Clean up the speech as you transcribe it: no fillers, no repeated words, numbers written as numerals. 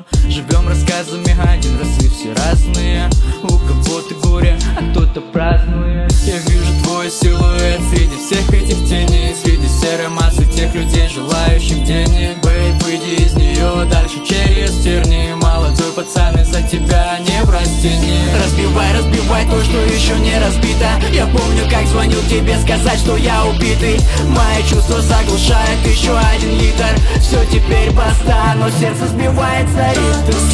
что живем рассказами один раз и все разные. У кого-то горе, а кто-то празднует. Я вижу твой силуэт среди всех этих теней, среди серой массы тех людей, желающих денег. Бэйб, выйди из нее дальше через тернии. Молодой пацан, из-за тебя не простени. Разбивай то, что еще не разбито. Я помню, как звонил тебе сказать, что я убитый. Мои чувства заглушает еще один литр. Все теперь баста, но сердце сбивается ритм.